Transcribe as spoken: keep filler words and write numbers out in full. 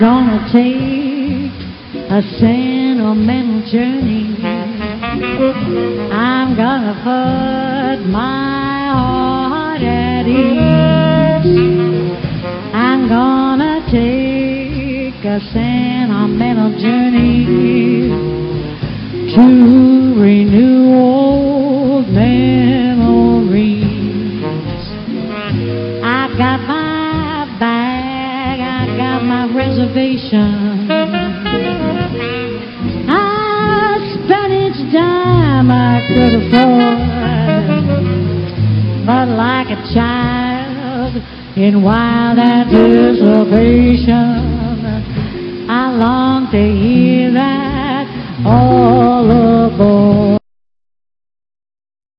Gonna take a sentimental journey. I'm gonna put my heart at ease. I'm gonna take a sentimental journey to renew old memories. I got my bag, I got my reservation. I spent each dime I could afford, but like a child in wild anticipation, I long to hear that all aboard.